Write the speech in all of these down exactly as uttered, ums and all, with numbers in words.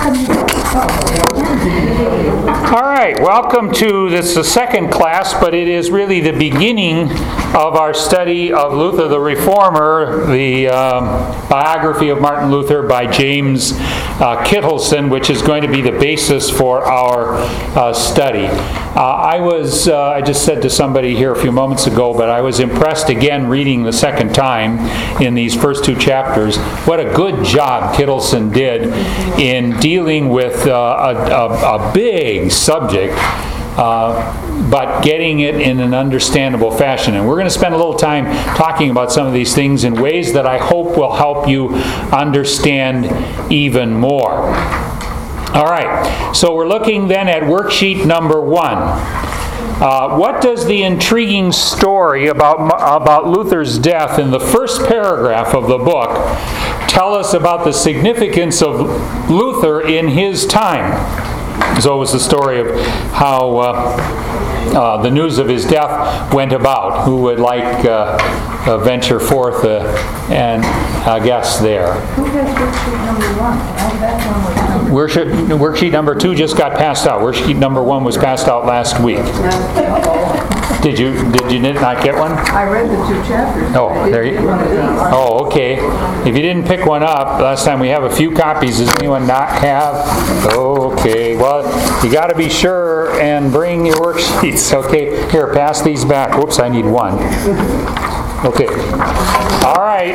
All right, welcome to this the second class, but it is really the beginning of our study of Luther the Reformer, the um, biography of Martin Luther by James uh, Kittelson, which is going to be the basis for our uh, study. Uh, I was, uh, I just said to somebody here a few moments ago, but I was impressed again reading the second time in these first two chapters. What a good job Kittelson did in dealing with uh, a, a, a big subject, uh, but getting it in an understandable fashion. And we're going to spend a little time talking about some of these things in ways that I hope will help you understand even more. All right, so we're looking then at worksheet number one. Uh, what does the intriguing story about, about Luther's death in the first paragraph of the book tell us about the significance of Luther in his time? So it was the story of how uh, uh, the news of his death went about. Who would like uh, uh, venture forth uh, and uh, guess there? Who has worksheet number one? Oh, that one was number Worksheet, worksheet number two just got passed out. Worksheet number one was passed out last week. Did you did you not get one? I read the two chapters. Oh, there you. Oh, okay. If you didn't pick one up last time, we have a few copies. Does anyone not have? Okay. Well, you got to be sure and bring your worksheets. Okay. Here, pass these back. Whoops, I need one. Okay. All right.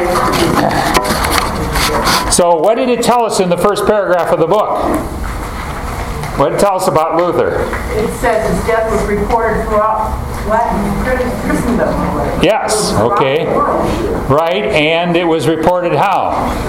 So, what did it tell us in the first paragraph of the book? What did it tell us about Luther? It says his death was reported throughout Latin Christendom. Yes, okay. Right, and it was reported how?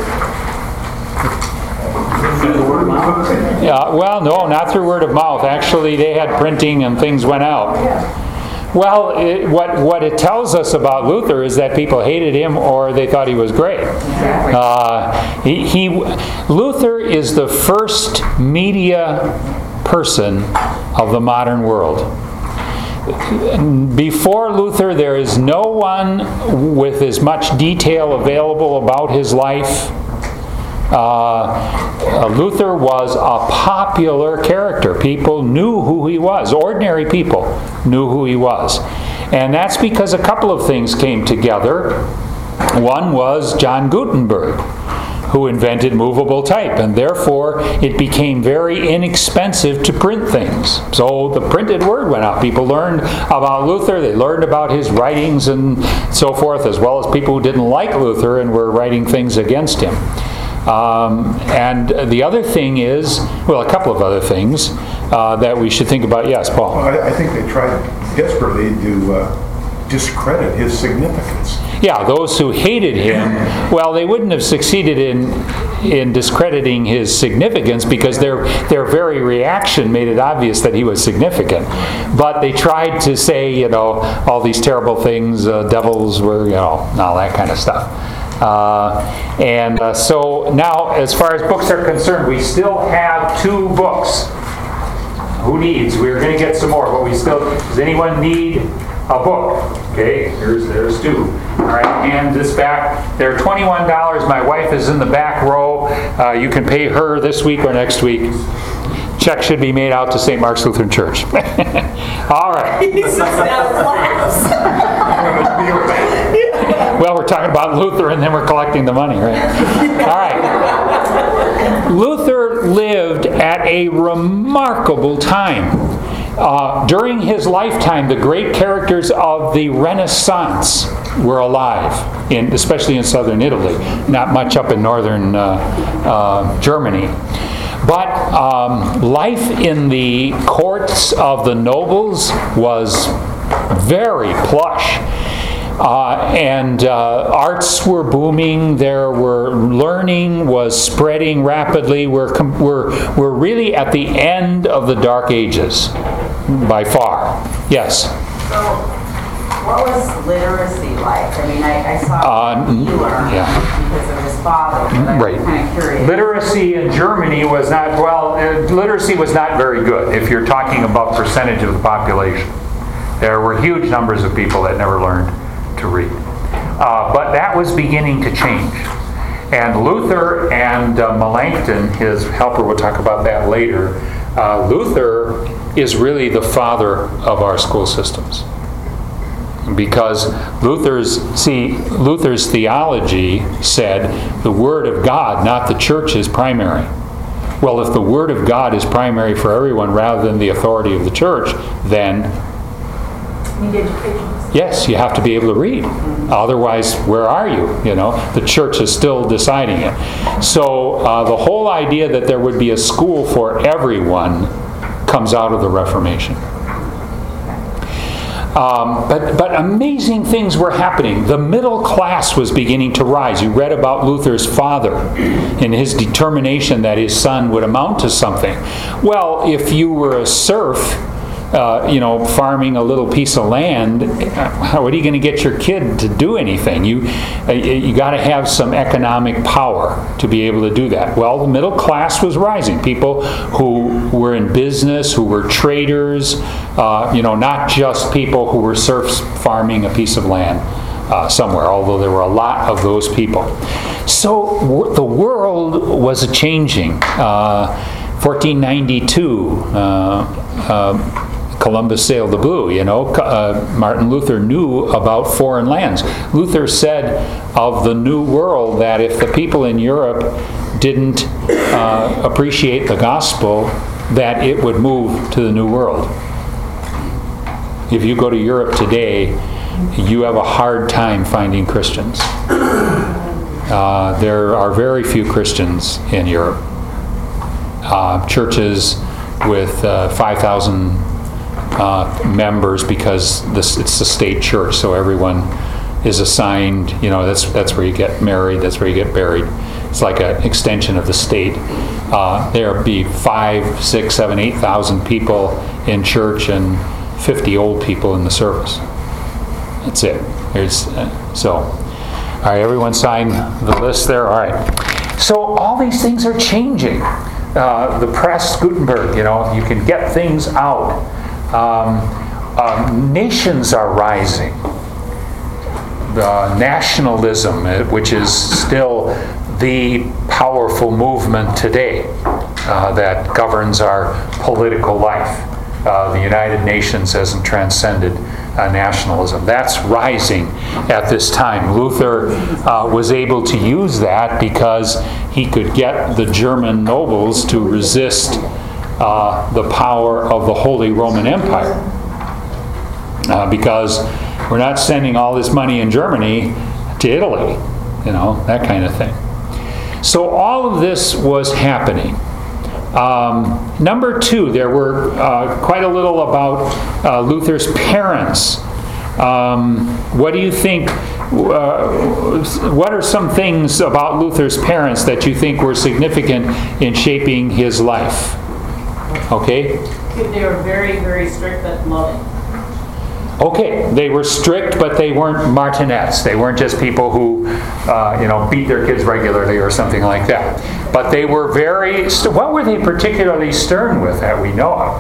Yeah, well, no, not through word of mouth. Actually, they had printing and things went out. Well, it, what what it tells us about Luther is that people hated him or they thought he was great. Uh, he, he Luther is the first media person of the modern world. Before Luther, there is no one with as much detail available about his life. Uh, Luther was a popular character. People knew who he was. Ordinary people knew who he was. And that's because a couple of things came together. One was John Gutenberg, who invented movable type, and therefore it became very inexpensive to print things. So the printed word went out. People learned about Luther, they learned about his writings and so forth, as well as people who didn't like Luther and were writing things against him. Um, and the other thing is, well, a couple of other things uh, that we should think about. Yes, Paul? Well, I, I think they tried desperately to uh, discredit his significance. Yeah, those who hated him, well, they wouldn't have succeeded in in discrediting his significance because their their very reaction made it obvious that he was significant. But they tried to say, you know, all these terrible things, uh, devils were, you know, and all that kind of stuff. Uh, and uh, so now, as far as books are concerned, we still have two books. Who needs? We're going to get some more, but we still. Does anyone need a book? Okay, there's there's two. All right, hand this back. They're twenty-one dollars. My wife is in the back row. Uh, you can pay her this week or next week. Check should be made out to Saint Mark's Lutheran Church. All right. Well, we're talking about Luther and then we're collecting the money, right? All right. Luther lived at a remarkable time. Uh, during his lifetime, the great characters of the Renaissance were alive, in, especially in southern Italy. Not much up in northern uh, uh, Germany. But um, life in the courts of the nobles was very plush. Uh, and uh, arts were booming. There were learning was spreading rapidly. We're, com- we're, we're really at the end of the Dark Ages, by far. Yes? So, what was literacy like? I mean, I, I saw Uh, he learned yeah. because of his father, but I'm Right. kind of curious. Literacy in Germany was not, well, uh, literacy was not very good if you're talking about percentage of the population. There were huge numbers of people that never learned to read. Uh, but that was beginning to change. And Luther and uh, Melanchthon, his helper, we'll talk about that later. Uh, Luther is really the father of our school systems. Because Luther's, see, Luther's theology said the Word of God, not the church, is primary. Well, if the Word of God is primary for everyone rather than the authority of the church, then Need education. yes, you have to be able to read. Otherwise, where are you? You know, the church is still deciding it. So uh, the whole idea that there would be a school for everyone comes out of the Reformation. Um, but, but amazing things were happening. The middle class was beginning to rise. You read about Luther's father and his determination that his son would amount to something. Well, if you were a serf, uh, you know, farming a little piece of land, how are you going to get your kid to do anything? You, uh, you got to have some economic power to be able to do that. Well, the middle class was rising. People who were in business, who were traders, uh, you know, not just people who were serfs farming a piece of land uh, somewhere, although there were a lot of those people. So w- the world was a-changing. Uh, fourteen ninety-two, uh, uh, Columbus sailed the blue, you know. Uh, Martin Luther knew about foreign lands. Luther said of the New World that if the people in Europe didn't uh, appreciate the gospel, that it would move to the New World. If you go to Europe today, you have a hard time finding Christians. Uh, there are very few Christians in Europe. Uh, churches with uh, five thousand Uh, members, because this, it's the state church, so everyone is assigned, you know, that's that's where you get married, that's where you get buried. It's like an extension of the state. Uh, there'll be five, six, seven, eight thousand people in church and fifty old people in the service. That's it. There's, uh, so, all right, everyone sign the list there? All right. So all these things are changing. Uh, the press, Gutenberg, you know, you can get things out. Um, uh, nations are rising. The nationalism, uh, which is still the powerful movement today uh, that governs our political life. Uh, the United Nations hasn't transcended uh, nationalism. That's rising at this time. Luther uh, was able to use that because he could get the German nobles to resist Uh, the power of the Holy Roman Empire. Uh, because we're not sending all this money in Germany to Italy, you know, that kind of thing. So all of this was happening. Um, number two, there were uh, quite a little about uh, Luther's parents. Um, what do you think, uh, what are some things about Luther's parents that you think were significant in shaping his life? Okay? They were very, very strict but loving. Okay, they were strict, but they weren't martinets. They weren't just people who, uh, you know, beat their kids regularly or something like that. But they were very, st- what were they particularly stern with that we know of?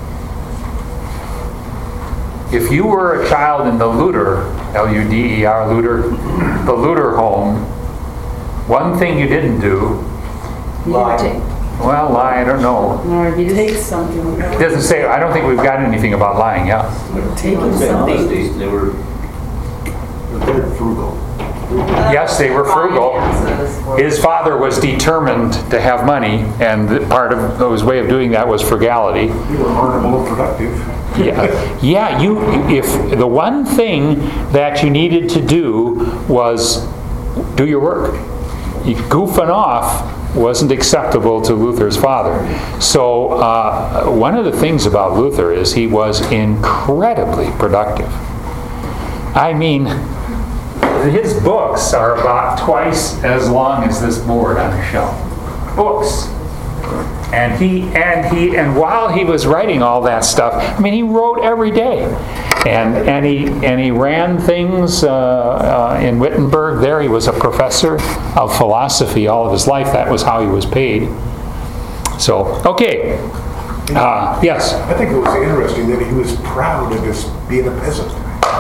If you were a child in the Luder, L U D E R, Luder, the Luder home, one thing you didn't do, Lie. well, lie, I don't know. Or you take something. It doesn't say, I don't think we've got anything about lying, yeah. Taking something. They were very frugal. Yes, they were frugal. His father was determined to have money, and part of his way of doing that was frugality. You were honorable and productive. Yeah, yeah. You, if the one thing that you needed to do was do your work. You goofing off wasn't acceptable to Luther's father. So uh, one of the things about Luther is he was incredibly productive. I mean, his books are about twice as long as this board on the shelf. Books. And he and he and while he was writing all that stuff, I mean, he wrote every day, and and he and he ran things uh, uh, in Wittenberg. There, he was a professor of philosophy all of his life. That was how he was paid. So, okay, uh, yes. I think it was interesting that he was proud of his being a peasant.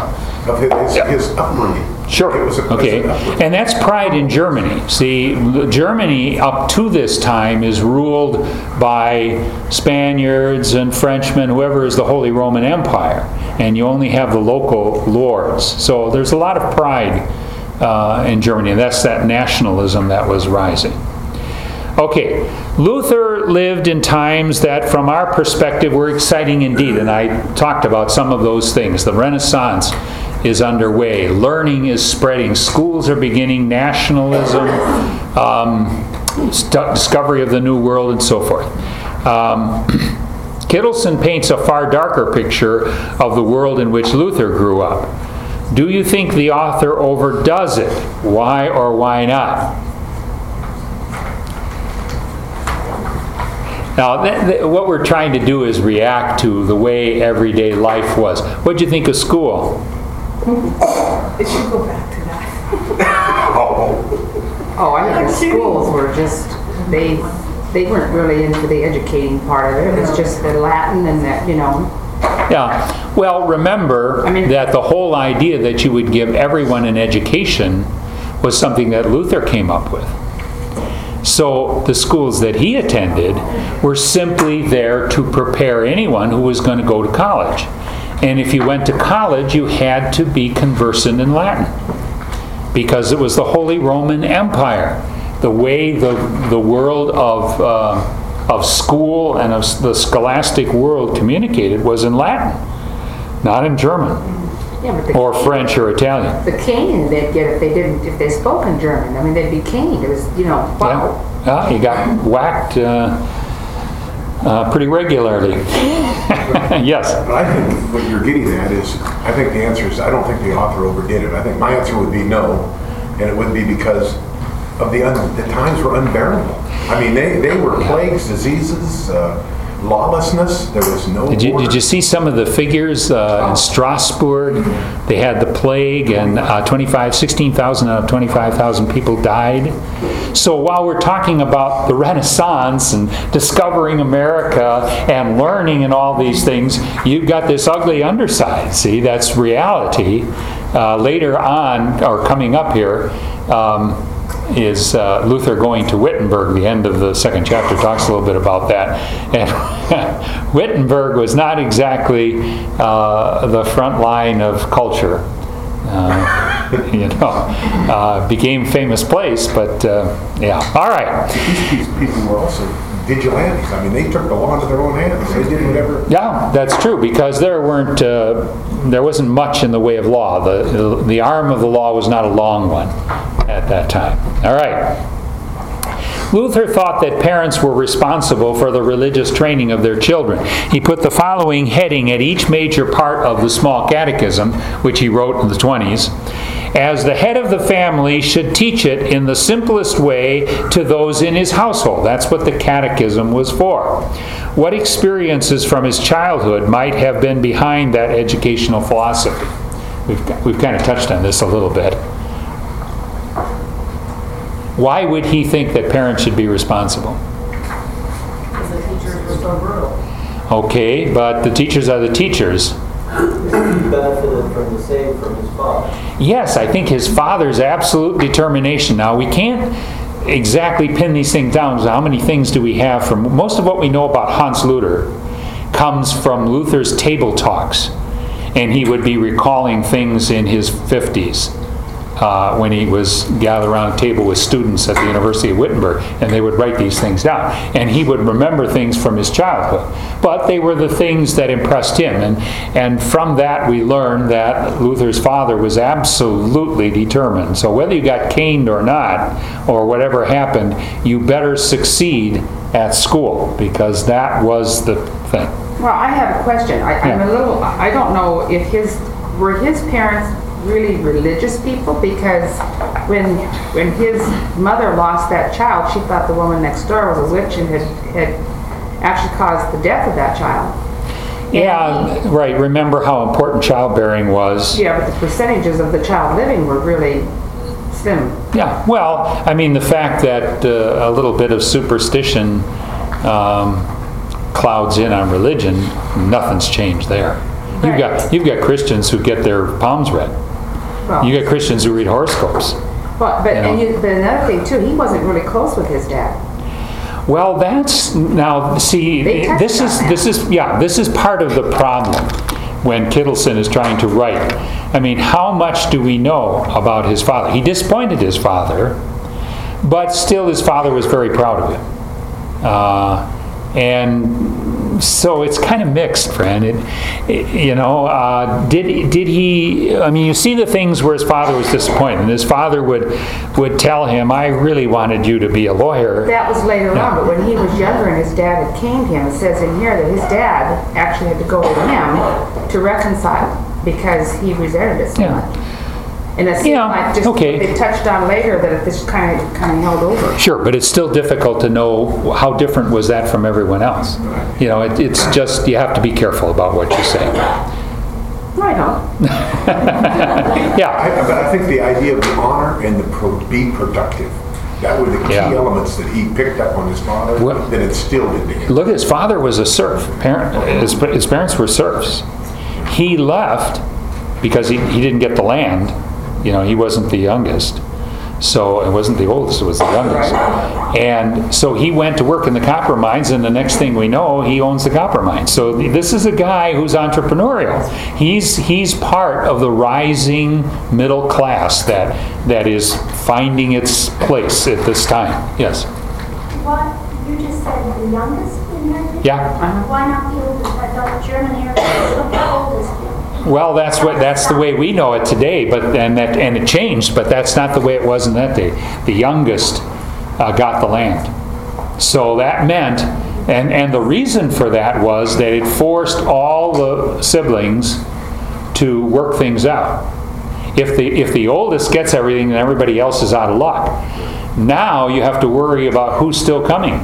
of his, his upbringing. Sure. It was a Okay. pleasant upbringing. And that's pride in Germany. See, Germany up to this time is ruled by Spaniards and Frenchmen, whoever is the Holy Roman Empire. And you only have the local lords. So there's a lot of pride uh, in Germany. And that's that nationalism that was rising. Okay, Luther lived in times that from our perspective were exciting indeed, and I talked about some of those things. The Renaissance is underway, learning is spreading, schools are beginning, nationalism, um, st- discovery of the New World, and so forth. Um, Kittelson paints a far darker picture of the world in which Luther grew up. Do you think the author overdoes it? Why or why not? Now, th- th- what we're trying to do is react to the way everyday life was. What did you think of school? It should go back to that. Oh, Oh, I think the schools were just, they, they weren't really into the educating part of it. It was just the Latin and that, you know. Yeah. Well, remember I mean- that the whole idea that you would give everyone an education was something that Luther came up with. So the schools that he attended were simply there to prepare anyone who was going to go to college. And if you went to college, you had to be conversant in Latin, because it was the Holy Roman Empire. The way the, the world of, uh, of school and of the scholastic world communicated was in Latin, not in German Yeah, but the, or French or Italian. the cane they'd get if they didn't, if they spoke in German. I mean, they'd be caned. It was, you know, wow. Yeah, yeah, you got whacked uh, uh, pretty regularly. Yes. but I think what you're getting at is, I think the answer is, I don't think the author overdid it. I think my answer would be no, and it would be because of the, un- the times were unbearable. I mean, they, they were plagues, diseases, uh, lawlessness. There was no Did you, order. did you see some of the figures uh, in Strasbourg? They had the plague, and uh, twenty-five, sixteen thousand out of twenty-five thousand people died. So while we're talking about the Renaissance and discovering America and learning and all these things, you've got this ugly underside. See, that's reality. Uh, later on, or coming up here, um, is uh, Luther going to Wittenberg. The end of the second chapter talks a little bit about that. And Wittenberg was not exactly uh, the front line of culture. Uh, you know, uh, became famous place, but uh, yeah. All right. These these people were also vigilantes. I mean, they took the law into their own hands. They did whatever. Yeah, that's true, because there weren't, uh, there wasn't much in the way of law. The, the arm of the law was not a long one at that time. All right. Luther thought that parents were responsible for the religious training of their children. He put the following heading at each major part of the Small Catechism, which he wrote in the twenties. As the head of the family should teach it in the simplest way to those in his household. That's what the catechism was for. What experiences from his childhood might have been behind that educational philosophy? We've, we've kind of touched on this a little bit. Why would he think that parents should be responsible? Because the teachers were so brutal. Okay, but the teachers are the teachers. He benefited from the same from his father. Yes, I think his father's absolute determination. Now, we can't exactly pin these things down. So how many things do we have from... Most of what we know about Hans Luther comes from Luther's table talks. And he would be recalling things in his fifties. Uh, when he was gathered around a table with students at the University of Wittenberg, and they would write these things down. And he would remember things from his childhood. But they were the things that impressed him. And, and from that we learn that Luther's father was absolutely determined. So whether you got caned or not, or whatever happened, you better succeed at school, because that was the thing. Well, I have a question. I, I'm Yeah. a little, I don't know if his, were his parents really religious people? Because when when his mother lost that child, she thought the woman next door was a witch and had, had actually caused the death of that child. And Yeah, right. Remember how important childbearing was. he- yeah, but the percentages of the child living were really slim. Yeah, well, I mean, the fact that uh, a little bit of superstition um, clouds in on religion, nothing's changed there. You've got, you've got Christians who get their palms read. Well, You got Christians who read horoscopes. But, but, you know. and you, but another thing too, he wasn't really close with his dad. Well, that's, now, see, They touched this is, on this is, yeah, this is part of the problem when Kittleson is trying to write. I mean, how much do we know about his father? He disappointed his father, but still his father was very proud of him. Uh, and so it's kind of mixed, friend. It, it, you know, uh, did did he? I mean, you see the things where his father was disappointed, and his father would would tell him, "I really wanted you to be a lawyer." That was later Yeah. on, but when he was younger and his dad had caned him, it says in here that his dad actually had to go to him to reconcile because he resented it so Yeah. much. And it seemed Yeah, like just, okay. they touched on later that this kind of, kind of held over. Sure, but it's still difficult to know how different was that from everyone else. You know, it, it's just, you have to be careful about what you say. Right on. Yeah, I- But I think the idea of the honor and the pro- be productive, that were the key Yeah. elements that he picked up on his father, Well- that instilled into him. look, his father was a serf. Parent, his, his parents were serfs. He left because he, he didn't get the land. You know, he wasn't the youngest. So it wasn't the oldest, it was the youngest. And so he went to work in the copper mines, and the next thing we know, he owns the copper mines. So this is a guy who's entrepreneurial. He's he's part of the rising middle class that that is finding its place at this time. Yes. What, you just said the youngest in your picture? Yeah. Why not the oldest? I thought German airplanes looked the oldest. Well, that's what that's the way we know it today, but and that and it changed, but that's not the way it was in that day. The youngest uh, got the land. So that meant, and and the reason for that was that it forced all the siblings to work things out. If the if the oldest gets everything, then everybody else is out of luck. Now you have to worry about who's still coming.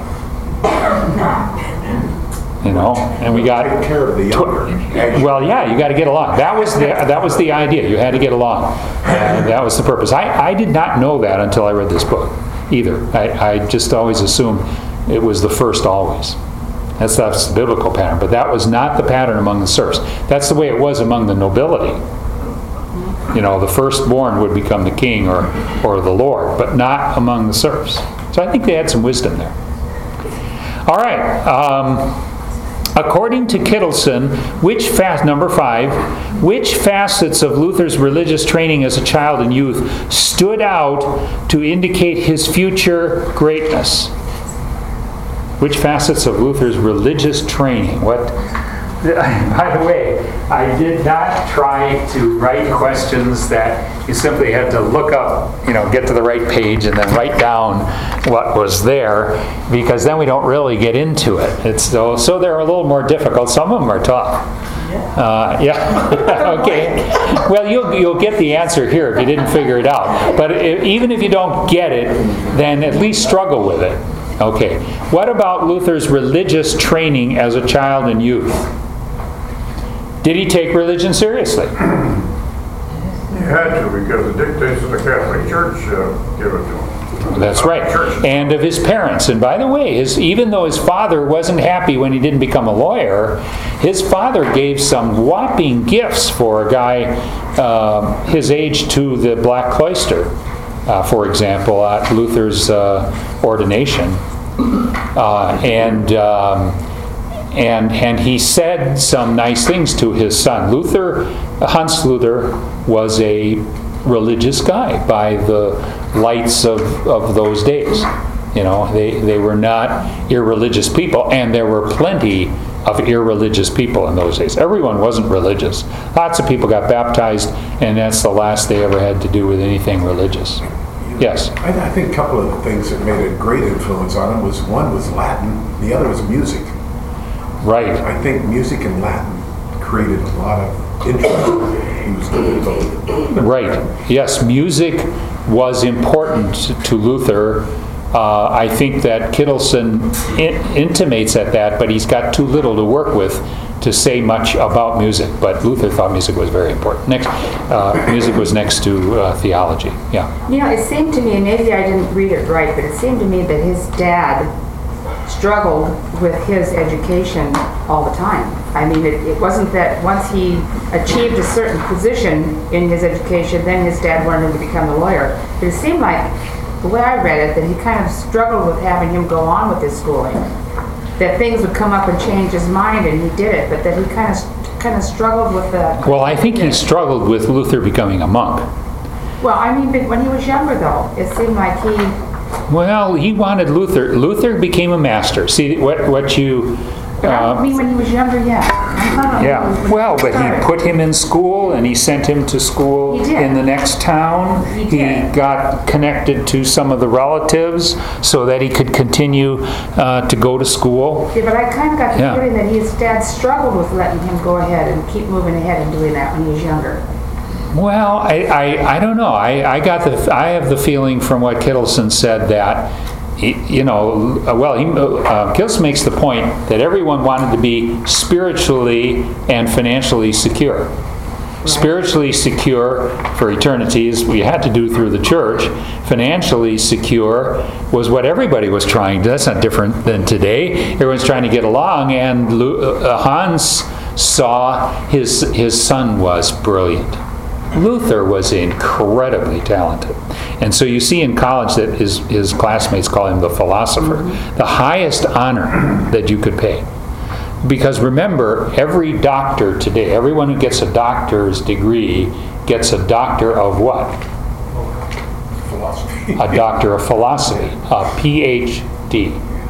You know, and we got Take care of the younger. well, yeah, you got to get along. That was the that was the idea. You had to get along, and that was the purpose. I, I did not know that until I read this book, either. I, I just always assumed it was the first always. That's that's the biblical pattern, but that was not the pattern among the serfs. That's the way it was among the nobility. You know, the firstborn would become the king or or the lord, but not among the serfs. So I think they had some wisdom there. All right. Um, According to Kittleson, which fast number five, which facets of Luther's religious training as a child and youth stood out to indicate his future greatness? Which facets of Luther's religious training? What? By the way, I did not try to write questions that you simply had to look up, you know, get to the right page and then write down what was there, because then we don't really get into it. It's so, so they're a little more difficult. Some of them are tough. Uh, yeah. Okay. Well, you'll you'll get the answer here if you didn't figure it out. But if, even if you don't get it, then at least struggle with it. Okay. What about Luther's religious training as a child and youth? Did he take religion seriously? You had to, because the dictates of the Catholic Church uh, give it to him. That's right. And of his parents. And by the way, his, even though his father wasn't happy when he didn't become a lawyer, his father gave some whopping gifts for a guy uh, his age to the Black Cloister, uh, for example, at Luther's uh, ordination. Uh, and... Um, And, and he said some nice things to his son. Luther, Hans Luther, was a religious guy by the lights of, of those days. You know, they, they were not irreligious people, and there were plenty of irreligious people in those days. Everyone wasn't religious. Lots of people got baptized, and that's the last they ever had to do with anything religious. Yes? I, I think a couple of the things that made a great influence on him was, one was Latin, the other was music. Right. I think music and Latin created a lot of interest. He was doing both. Right. Yes, music was important to Luther. Uh, I think that Kittleson in- intimates at that, but he's got too little to work with to say much about music. But Luther thought music was very important. Next, uh, music was next to uh, theology. Yeah. You know, it seemed to me, and maybe I didn't read it right, but it seemed to me that his dad struggled with his education all the time. I mean, it, it wasn't that once he achieved a certain position in his education, then his dad wanted him to become a lawyer. It seemed like, the way I read it, that he kind of struggled with having him go on with his schooling. That things would come up and change his mind, and he did it, but that he kind of kind of struggled with the... Well, I think he struggled with Luther becoming a monk. Well, I mean, but when he was younger, though, it seemed like he... Well, he wanted Luther. Luther became a master. See, what, what you... But I mean, when he was younger, yeah. Yeah, well, but he put him in school, and he sent him to school He did. in the next town. He did. got connected to some of the relatives so that he could continue uh, to go to school. Yeah, but I kind of got the Yeah. feeling that his dad struggled with letting him go ahead and keep moving ahead and doing that when he was younger. Well, I, I, I don't know. I, I got the I have the feeling from what Kittleson said that, he, you know, well, he, uh, Kittleson makes the point that everyone wanted to be spiritually and financially secure. Spiritually secure for eternity is what you had to do through the church. Financially secure was what everybody was trying to. That's not different than today. Everyone's trying to get along, and Lu- uh, Hans saw his his son was brilliant. Luther was incredibly talented. And so you see in college that his, his classmates call him the philosopher, the highest honor that you could pay. Because remember, every doctor today, everyone who gets a doctor's degree gets a doctor of what? Philosophy. A doctor of philosophy, a P H D.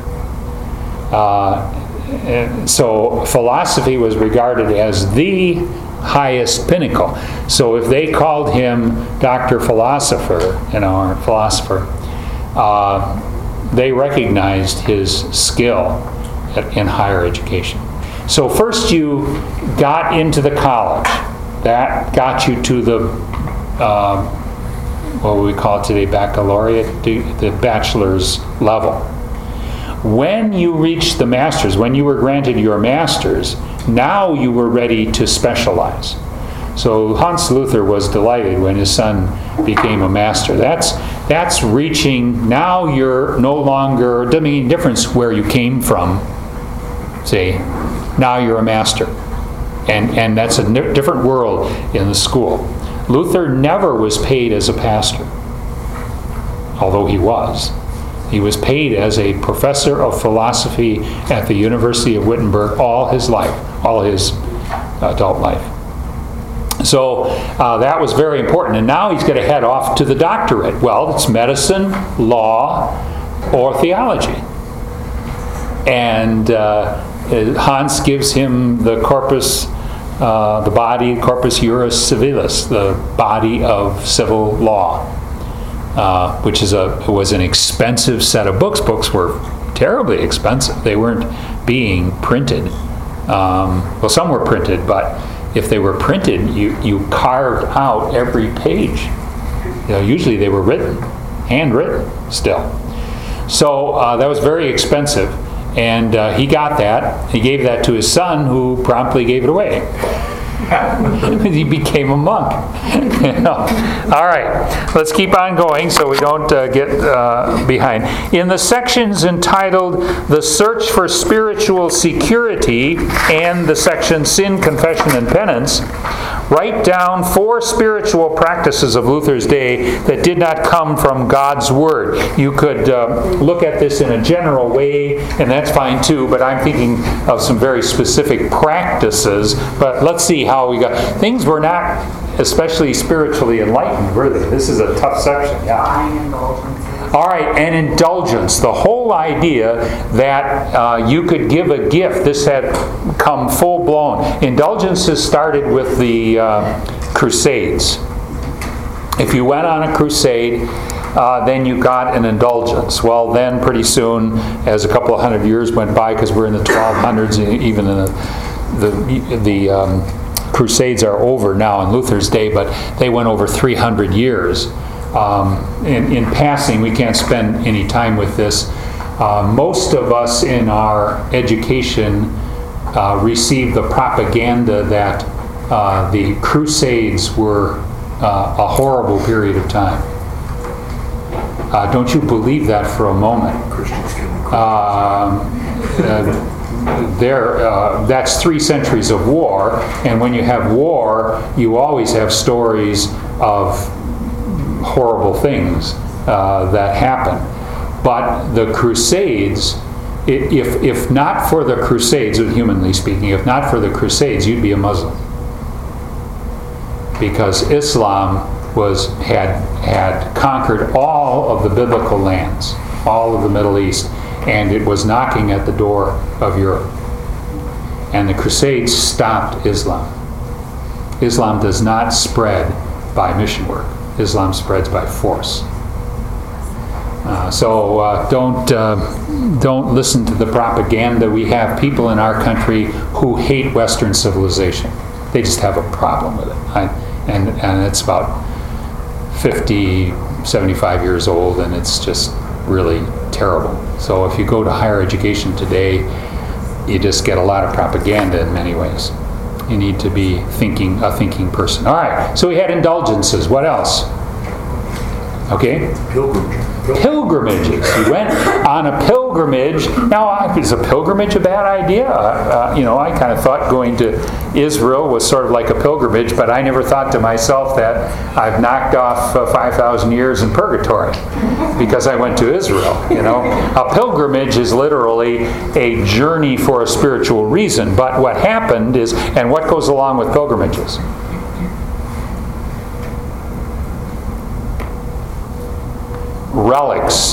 Uh, and so philosophy was regarded as the highest pinnacle. So if they called him Doctor Philosopher, you know, or philosopher, uh, they recognized his skill at, in higher education. So first you got into the college. That got you to the, uh, what we call it today, baccalaureate, the bachelor's level. When you reached the master's, when you were granted your master's, now you were ready to specialize. So Hans Luther was delighted when his son became a master. That's that's reaching, now you're no longer, it doesn't make any difference where you came from, see, now you're a master. And, and that's a n- different world in the school. Luther never was paid as a pastor, although he was. He was paid as a professor of philosophy at the University of Wittenberg all his life, all his adult life. So uh, that was very important. And now he's going to head off to the doctorate. Well, it's medicine, law, or theology. And uh, Hans gives him the corpus, uh, the body, corpus juris civilis, the body of civil law. Uh, which is a was an expensive set of books. Books were terribly expensive. They weren't being printed. Um, well, some were printed, but if they were printed, you, you carved out every page. You know, usually they were written, handwritten still. So uh, that was very expensive, and uh, he got that. He gave that to his son, who promptly gave it away. He became a monk. You know? All right, let's keep on going so we don't uh, get uh, behind. In the sections entitled The Search for Spiritual Security and the section Sin, Confession, and Penance, write down four spiritual practices of Luther's day that did not come from God's Word. You could uh, look at this in a general way, and that's fine too, but I'm thinking of some very specific practices. But let's see how we got. Things were not especially spiritually enlightened, were they? This is a tough section. Yeah. Buying indulgences. All right, and indulgence. The whole idea that uh, you could give a gift, this had come full-blown. Indulgences started with the uh, Crusades. If you went on a crusade, uh, then you got an indulgence. Well, then pretty soon, as a couple of hundred years went by, because we're in the twelve hundreds, even in the, the, the um, Crusades are over now in Luther's day, but they went over three hundred years. Um, in, in passing, we can't spend any time with this. Uh, most of us in our education uh, received the propaganda that uh, the Crusades were uh, a horrible period of time. Uh, don't you believe that for a moment? Christians killing Um, uh, there, uh, that's three centuries of war, and when you have war, you always have stories of horrible things uh, that happen. But the Crusades, i- if, if not for the Crusades, humanly speaking, if not for the Crusades, you'd be a Muslim. Because Islam was had had conquered all of the biblical lands, all of the Middle East, and it was knocking at the door of Europe. And the Crusades stopped Islam. Islam does not spread by mission work. Islam spreads by force. Uh, so uh, don't uh, don't listen to the propaganda. We have people in our country who hate Western civilization. They just have a problem with it. I, and and it's about fifty, seventy-five years old, and it's just really terrible. So if you go to higher education today, you just get a lot of propaganda in many ways. You need to be thinking a thinking person. All right, so we had indulgences. What else? Okay? Pilgrimage. Pilgrimages. You went on a pilgrimage. Now, is a pilgrimage a bad idea? Uh, uh, you know, I kind of thought going to Israel was sort of like a pilgrimage, but I never thought to myself that I've knocked off uh, five thousand years in purgatory because I went to Israel. You know, a pilgrimage is literally a journey for a spiritual reason. But what happened is, and what goes along with pilgrimages? Relics,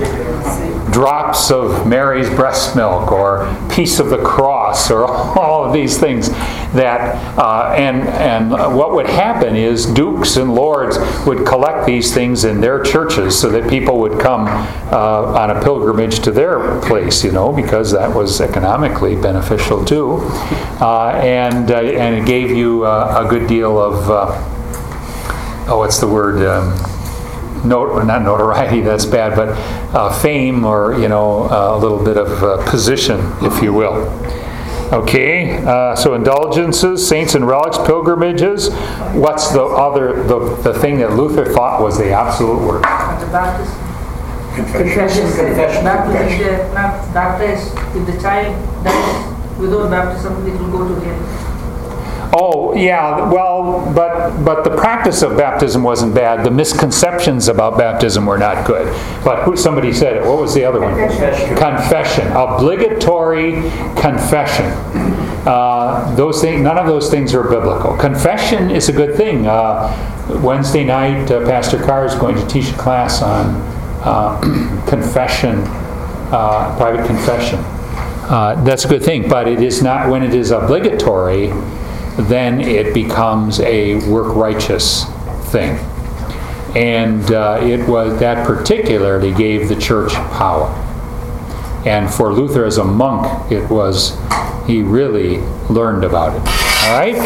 drops of Mary's breast milk, or piece of the cross, or all of these things that uh, and and what would happen is dukes and lords would collect these things in their churches so that people would come uh, on a pilgrimage to their place, you know, because that was economically beneficial too, uh, and uh, and it gave you uh, a good deal of uh, oh, what's the word? Um, Not, not notoriety, that's bad, but uh, fame, or, you know, uh, a little bit of uh, position, if you will. Okay, uh, so indulgences, saints and relics, pilgrimages. What's the other, the, the thing that Luther thought was the absolute word? The Baptist. Confession. Confession. Baptist is the, not baptized, if the child dies without baptism, it will go to hell. Oh, yeah, well, but but the practice of baptism wasn't bad. The misconceptions about baptism were not good. But who, somebody said it. What was the other one? Confession. Confession. Obligatory confession. Uh, those things, none of those things are biblical. Confession is a good thing. Uh, Wednesday night, uh, Pastor Carr is going to teach a class on uh, confession, uh, private confession. Uh, that's a good thing, but it is not, when it is obligatory, then it becomes a work righteous thing. And uh, it was, that particularly gave the church power. And for Luther as a monk, it was, he really learned about it. All right?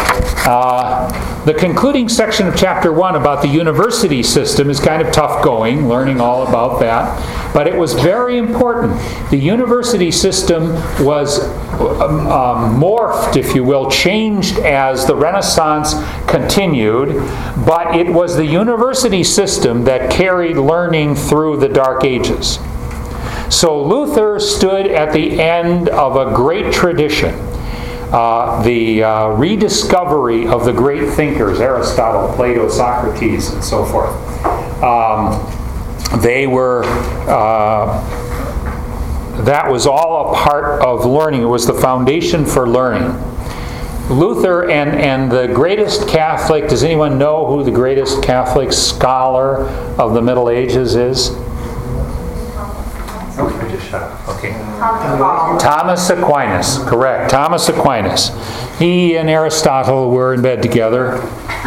Uh, the concluding section of chapter one about the university system is kind of tough going, learning all about that. But it was very important. The university system was um, um, morphed, if you will, changed as the Renaissance continued. But it was the university system that carried learning through the Dark Ages. So Luther stood at the end of a great tradition. Uh, the uh, rediscovery of the great thinkers, Aristotle, Plato, Socrates, and so forth. Um, they were, uh, that was all a part of learning. It was the foundation for learning. Luther and, and the greatest Catholic, does anyone know who the greatest Catholic scholar of the Middle Ages is? Oh, I just shut up. Okay. Thomas Aquinas, correct. Thomas Aquinas. He and Aristotle were in bed together.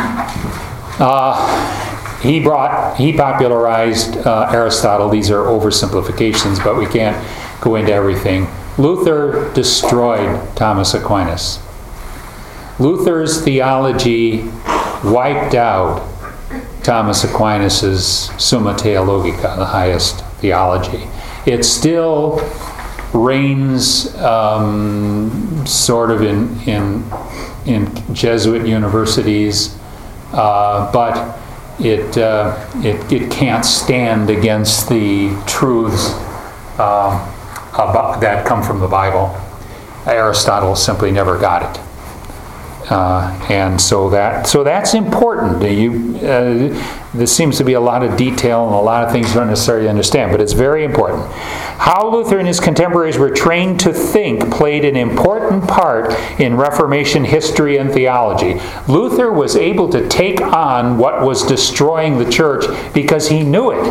Uh, he brought, he popularized uh, Aristotle. These are oversimplifications, but we can't go into everything. Luther destroyed Thomas Aquinas. Luther's theology wiped out Thomas Aquinas' Summa Theologica, the highest theology. It still reigns um, sort of in, in, in Jesuit universities, uh, but it, uh, it, it can't stand against the truths um, about, that come from the Bible. Aristotle simply never got it. Uh, and so that so that's important. You, uh, there seems to be a lot of detail and a lot of things you don't necessarily understand, but it's very important. How Luther and his contemporaries were trained to think played an important part in Reformation history and theology. Luther was able to take on what was destroying the church because he knew it.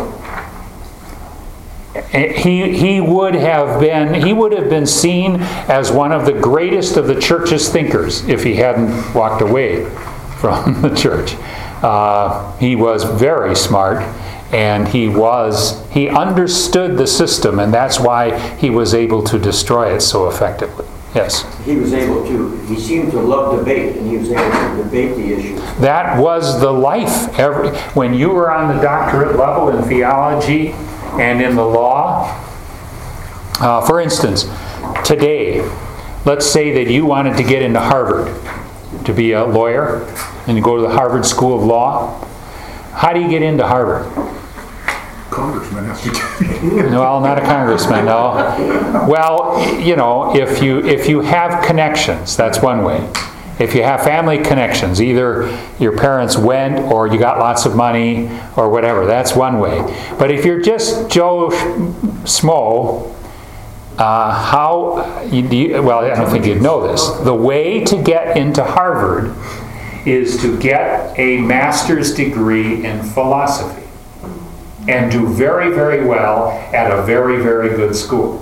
He, he would have been he would have been seen as one of the greatest of the church's thinkers if he hadn't walked away from the church. Uh, he was very smart, and he was he understood the system, and that's why he was able to destroy it so effectively. Yes. He was able to. He seemed to love debate, and he was able to debate the issues. That was the life. Every when you were on the doctorate level in theology and in the law, uh, for instance, today, let's say that you wanted to get into Harvard to be a lawyer, and you go to the Harvard School of Law. How do you get into Harvard? Congressman has to. Well, not a congressman, no. Well, you know, if you if you have connections, that's one way. If you have family connections, either your parents went or you got lots of money or whatever, that's one way. But if you're just Joe Schmo, uh, how, you, you, well, I don't think you'd know this. The way to get into Harvard is to get a master's degree in philosophy and do very, very well at a very, very good school.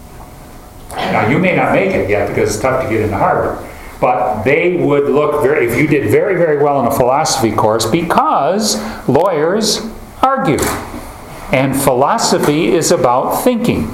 Now, you may not make it yet because it's tough to get into Harvard. But they would look very, if you did very, very well in a philosophy course, because lawyers argue. And philosophy is about thinking.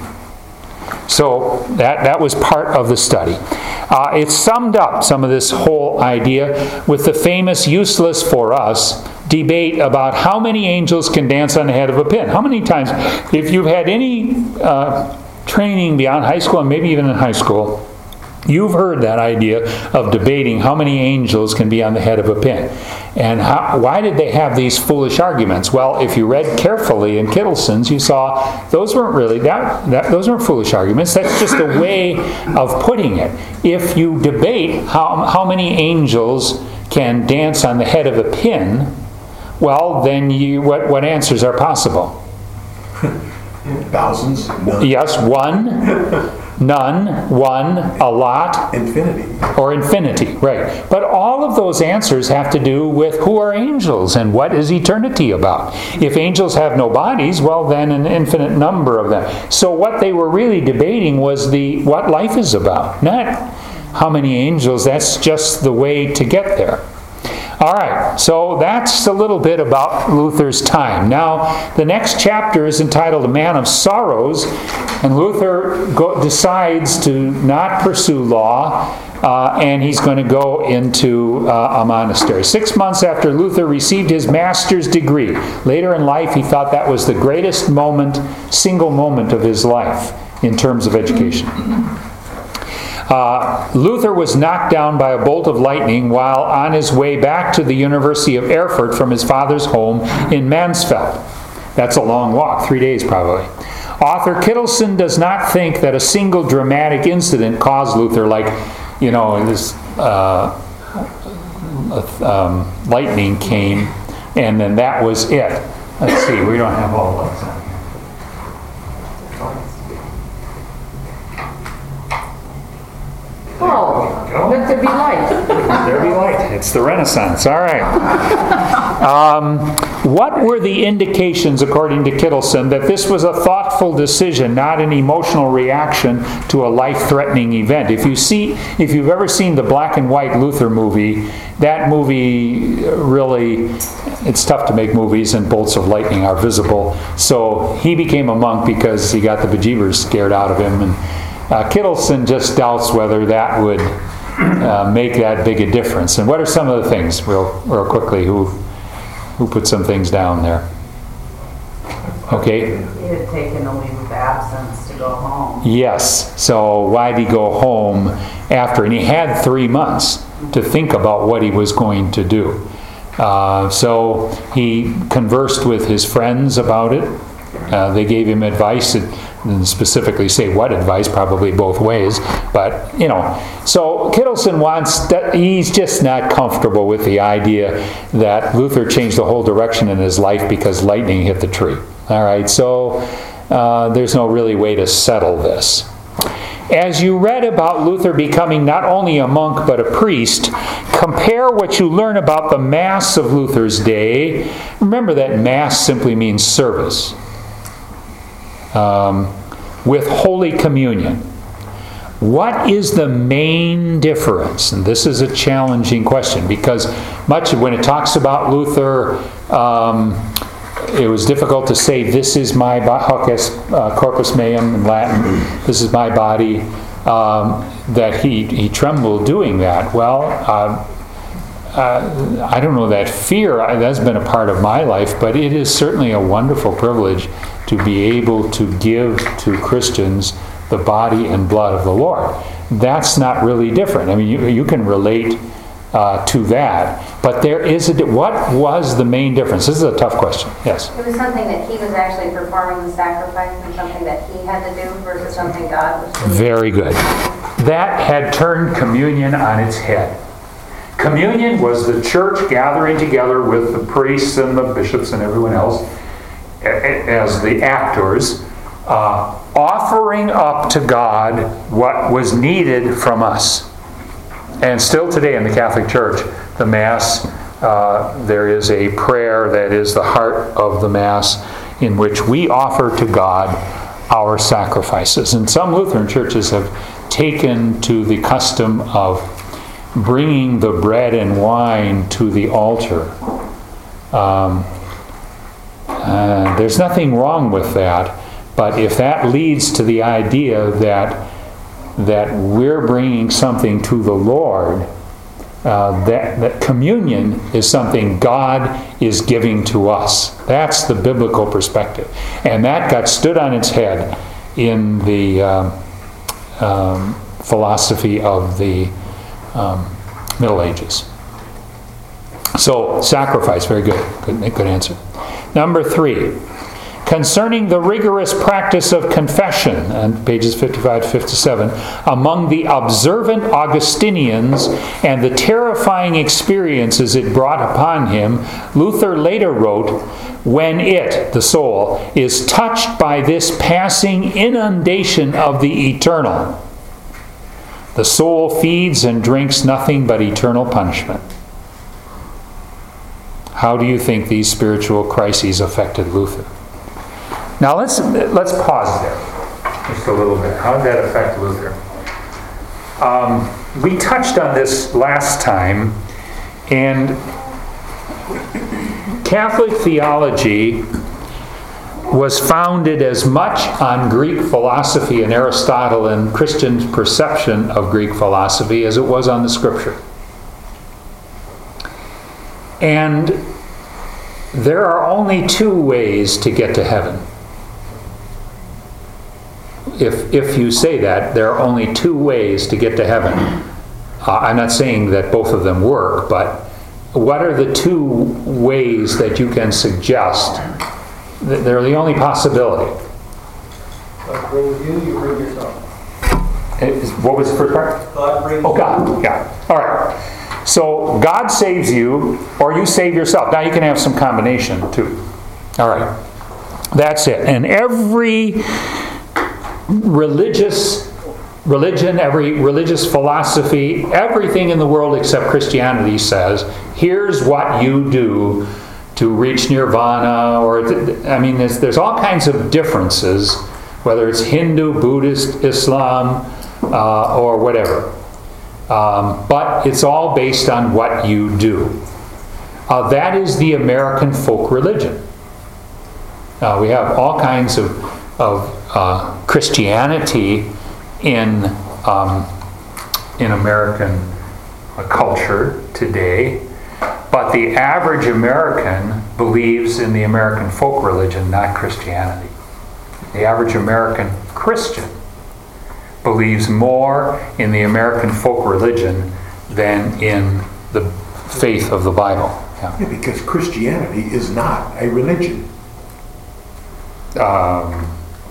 So that, that was part of the study. Uh, it summed up some of this whole idea with the famous useless for us debate about how many angels can dance on the head of a pin. How many times, if you've had any uh, training beyond high school and maybe even in high school, you've heard that idea of debating how many angels can be on the head of a pin. And how, why did they have these foolish arguments? Well, if you read carefully in Kittleson's, you saw those weren't really, that, that those weren't foolish arguments. That's just a way of putting it. If you debate how, how many angels can dance on the head of a pin, well, then you what, what answers are possible? Thousands? None. Yes, one. None, one, a lot. Infinity. Or infinity, right. But all of those answers have to do with who are angels and what is eternity about. If angels have no bodies, well then an infinite number of them. So what they were really debating was the what life is about, not how many angels. That's just the way to get there. All right, so that's a little bit about Luther's time. Now, the next chapter is entitled A Man of Sorrows, and Luther go, decides to not pursue law, uh, and he's going to go into uh, a monastery. Six months after Luther received his master's degree, later in life he thought that was the greatest moment, single moment of his life in terms of education. Uh, Luther was knocked down by a bolt of lightning while on his way back to the University of Erfurt from his father's home in Mansfeld. That's a long walk, three days probably. Author Kittleson does not think that a single dramatic incident caused Luther, like, you know, this uh, um, lightning came and then that was it. Let's see, we don't have all of those on here. Oh, let there be light. There be light. It's the Renaissance. All right. Um, what were the indications, according to Kittleson, that this was a thoughtful decision, not an emotional reaction to a life-threatening event? If you see, if you've ever seen the black and white Luther movie, that movie really, it's tough to make movies, and bolts of lightning are visible. So he became a monk because he got the bejeebers scared out of him, and Uh, Kittleson just doubts whether that would uh, make that big a difference. And what are some of the things, real, real quickly, who who put some things down there? Okay. He had taken a leave of absence to go home. Yes. So why'd he go home after? And he had three months to think about what he was going to do. Uh, so he conversed with his friends about it. Uh, they gave him advice that didn't specifically say what advice, probably both ways, but, you know. So Kittelson wants, that, he's just not comfortable with the idea that Luther changed the whole direction in his life because lightning hit the tree. All right, so uh, there's no really way to settle this. As you read about Luther becoming not only a monk but a priest, compare what you learn about the Mass of Luther's day. Remember that Mass simply means service. Um, with Holy Communion. What is the main difference? And this is a challenging question because much when it talks about Luther, um, it was difficult to say, this is my hoc est uh, corpus meum in Latin, this is my body, um, that he, he trembled doing that. Well, uh, uh, I don't know that fear, that's been a part of my life, but it is certainly a wonderful privilege to be able to give to Christians the body and blood of the Lord. That's not really different. I mean, you, you can relate Uh, to that, but there is a, what was the main difference? This is a tough question. Yes? It was something that he was actually performing the sacrifice and something that he had to do versus something God was doing. Very good. That had turned communion on its head. Communion was the church gathering together with the priests and the bishops and everyone else as the actors, uh, offering up to God what was needed from us. And still today in the Catholic Church, the Mass, uh, there is a prayer that is the heart of the Mass in which we offer to God our sacrifices. And some Lutheran churches have taken to the custom of bringing the bread and wine to the altar. Um, uh, there's nothing wrong with that, but if that leads to the idea that that we're bringing something to the Lord, uh, that, that communion is something God is giving to us. That's the biblical perspective. And that got stood on its head in the um, um, philosophy of the um, Middle Ages. So, sacrifice, very good. Good, good answer. Number three. Concerning the rigorous practice of confession, on pages fifty-five to fifty-seven, among the observant Augustinians and the terrifying experiences it brought upon him, Luther later wrote, when it, the soul, is touched by this passing inundation of the eternal, the soul feeds and drinks nothing but eternal punishment. How do you think these spiritual crises affected Luther? Now let's let's pause there just a little bit. How did that affect Luther? Um, we touched on this last time, and Catholic theology was founded as much on Greek philosophy and Aristotle and Christian perception of Greek philosophy as it was on the Scripture. And there are only two ways to get to heaven. If, if you say that, there are only two ways to get to heaven. Uh, I'm not saying that both of them work, but what are the two ways that you can suggest? They're the only possibility. God brings you, you bring yourself. What was the first part? God brings Oh, God. Yeah. All right. So God saves you, or you save yourself. Now you can have some combination too. All right. That's it. And every religious religion, every religious philosophy, everything in the world except Christianity says, here's what you do to reach nirvana, or, I mean, there's, there's all kinds of differences, whether it's Hindu, Buddhist, Islam, uh, or whatever. Um, but it's all based on what you do. Uh, that is the American folk religion. Uh, we have all kinds of, of uh, Christianity in um, in American uh, culture today, but the average American believes in the American folk religion, not Christianity. The average American Christian believes more in the American folk religion than in the faith of the Bible. Yeah, yeah, because Christianity is not a religion. Um,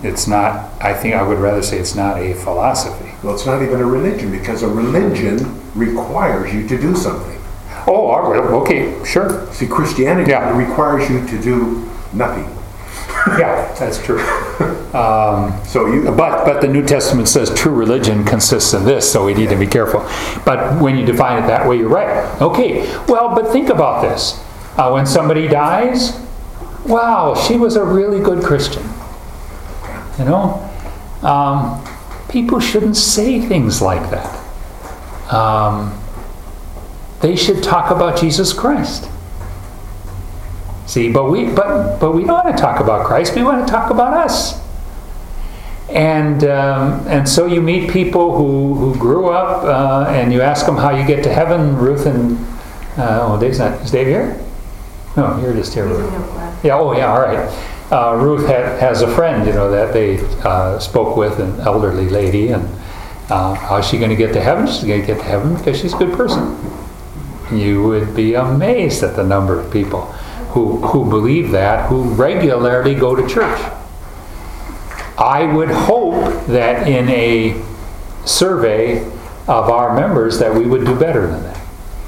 It's not, I think I would rather say it's not a philosophy. Well, it's not even a religion, because a religion requires you to do something. Oh, all right, okay, sure. See, Christianity Yeah. requires you to do nothing. Yeah, that's true. Um, So you, But but the New Testament says true religion consists of this, so we need to be careful. But when you define it that way, you're right. Okay, well, but think about this. Uh, when somebody dies, wow, she was a really good Christian. You know? Um, people shouldn't say things like that. Um, they should talk about Jesus Christ. See, but we but but we don't want to talk about Christ. We want to talk about us. And um, and so you meet people who, who grew up, uh, and you ask them how you get to heaven. Ruth and uh, oh, Dave's not. Is Dave here? No, you're just here. Ruth. Yeah. Oh, yeah. All right. Uh, Ruth had, has a friend, you know, that they uh, spoke with, an elderly lady, and uh, how's she going to get to heaven? She's going to get to heaven because she's a good person. You would be amazed at the number of people who who believe that, who regularly go to church. I would hope that in a survey of our members that we would do better than that.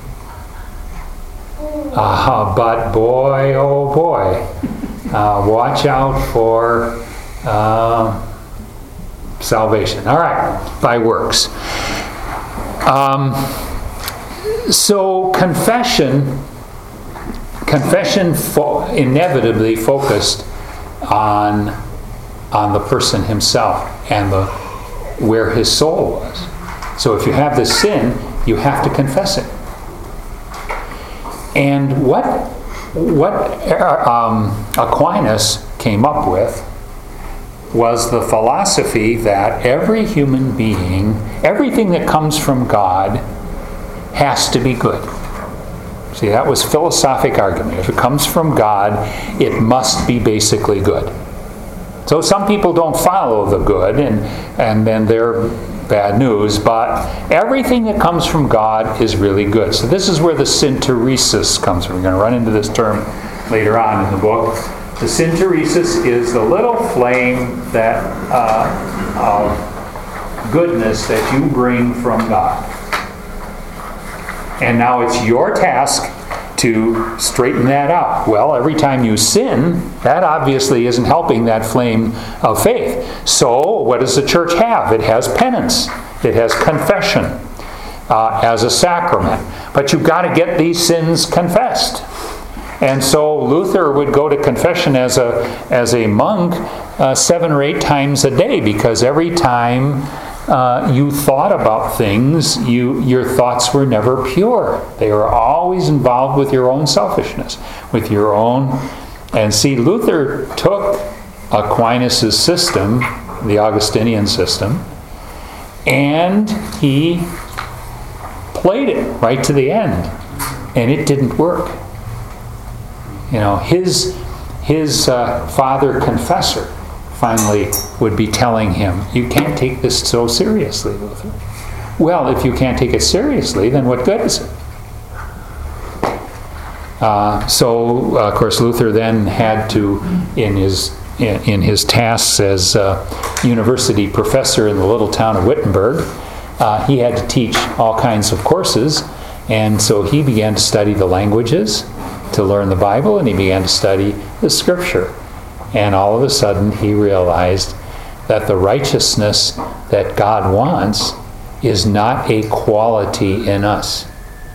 Uh, but boy, oh boy, uh, watch out for uh, salvation. All right, by works. Um, so confession, confession fo- inevitably focused on on the person himself and the where his soul was. So if you have this sin, you have to confess it. And what what um, Aquinas came up with was the philosophy that every human being, everything that comes from God, has to be good. See, that was philosophic argument. If it comes from God, it must be basically good. So some people don't follow the good, and, and then they're bad news, but everything that comes from God is really good. So this is where the synteresis comes from. We're going to run into this term later on in the book. The synteresis is the little flame that uh, of goodness that you bring from God. And now it's your task to straighten that out. Well, every time you sin, that obviously isn't helping that flame of faith. So what does the church have? It has penance. It has confession uh, as a sacrament. But you've got to get these sins confessed. And so Luther would go to confession as a as a monk uh, seven or eight times a day, because every time Uh, you thought about things, you your thoughts were never pure. They were always involved with your own selfishness, with your own. And see, Luther took Aquinas' system, the Augustinian system, and he played it right to the end, and it didn't work. You know, his his uh, father confessor finally would be telling him, you can't take this so seriously, Luther. Well, if you can't take it seriously, then what good is it? Uh, so, uh, of course, Luther then had to, in his in, in his tasks as uh, university professor in the little town of Wittenberg, uh, he had to teach all kinds of courses, and so he began to study the languages, to learn the Bible, and he began to study the Scripture. And all of a sudden he realized that the righteousness that God wants is not a quality in us.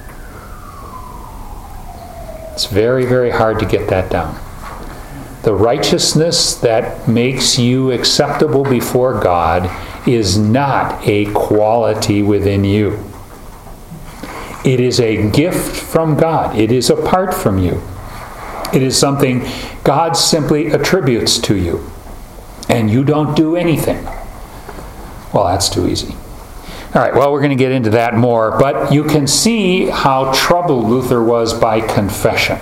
It's very, very hard to get that down. The righteousness that makes you acceptable before God is not a quality within you. It is a gift from God. It is apart from you. It is something God simply attributes to you, and you don't do anything. Well, that's too easy. All right, well, we're going to get into that more, but you can see how troubled Luther was by confession.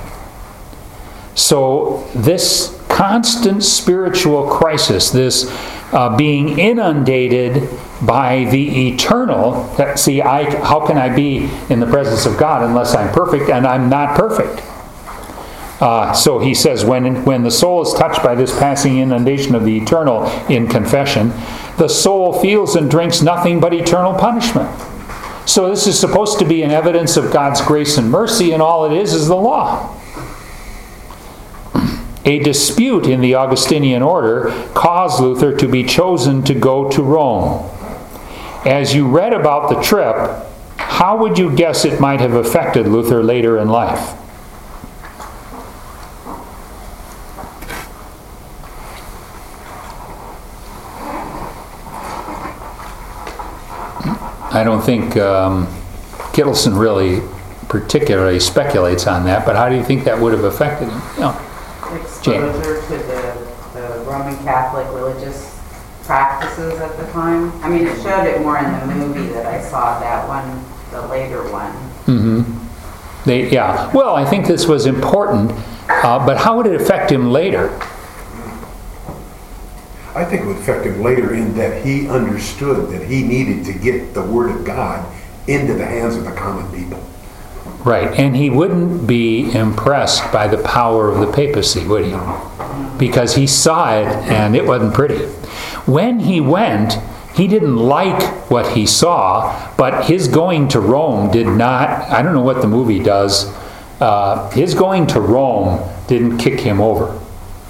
So this constant spiritual crisis, this uh, being inundated by the eternal, that, see, I, how can I be in the presence of God unless I'm perfect, and I'm not perfect? Uh, so he says, when, when the soul is touched by this passing inundation of the eternal in confession, the soul feels and drinks nothing but eternal punishment. So this is supposed to be an evidence of God's grace and mercy, and all it is is the law. A dispute in the Augustinian order caused Luther to be chosen to go to Rome. As you read about the trip, how would you guess it might have affected Luther later in life? I don't think um, Kittelson really particularly speculates on that, but how do you think that would have affected him? No. Exposure to the, the Roman Catholic religious practices at the time. I mean, it showed it more in the movie that I saw, that one, the later one. Mm-hmm. They, yeah. Well, I think this was important, uh, but how would it affect him later? I think it would affect him later in that he understood that he needed to get the Word of God into the hands of the common people. Right, and he wouldn't be impressed by the power of the papacy, would he? Because he saw it and it wasn't pretty. When he went, he didn't like what he saw, but his going to Rome did not, I don't know what the movie does, uh, his going to Rome didn't kick him over.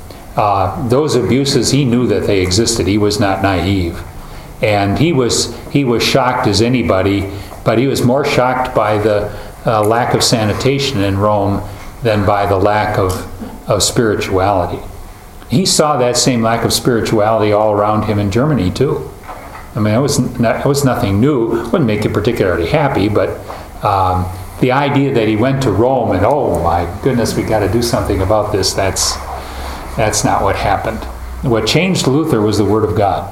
Uh, those abuses, he knew that they existed. He was not naive. And he was, he was shocked as anybody, but he was more shocked by the uh, lack of sanitation in Rome than by the lack of, of spirituality. He saw that same lack of spirituality all around him in Germany too. I mean, it was, not, it was nothing new. It wouldn't make you particularly happy, but um, the idea that he went to Rome and, oh my goodness, we got to do something about this, that's, that's not what happened. What changed Luther was the Word of God.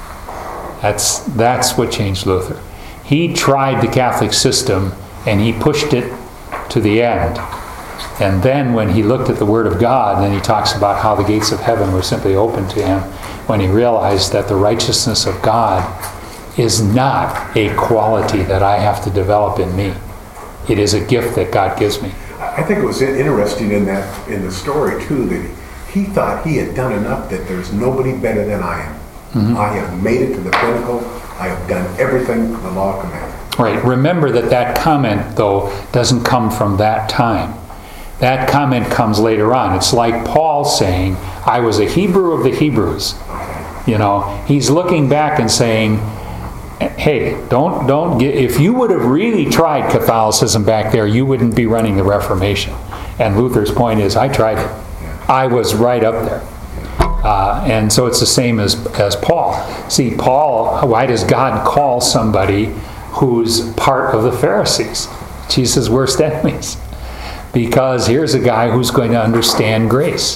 That's, that's what changed Luther. He tried the Catholic system and he pushed it to the end. And then when he looked at the Word of God, then he talks about how the gates of heaven were simply opened to him when he realized that the righteousness of God is not a quality that I have to develop in me. It is a gift that God gives me. I think it was interesting in that in the story too that he, he thought he had done enough that there's nobody better than I am. Mm-hmm. I have made it to the pinnacle. I have done everything the law commanded. Right. Remember that that comment, though, doesn't come from that time. That comment comes later on. It's like Paul saying, I was a Hebrew of the Hebrews. You know, he's looking back and saying, hey, don't, don't get, if you would have really tried Catholicism back there, you wouldn't be running the Reformation. And Luther's point is, I tried it. I was right up there. Uh, and so it's the same as, as Paul. See, Paul, why does God call somebody who's part of the Pharisees, Jesus' worst enemies? Because here's a guy who's going to understand grace.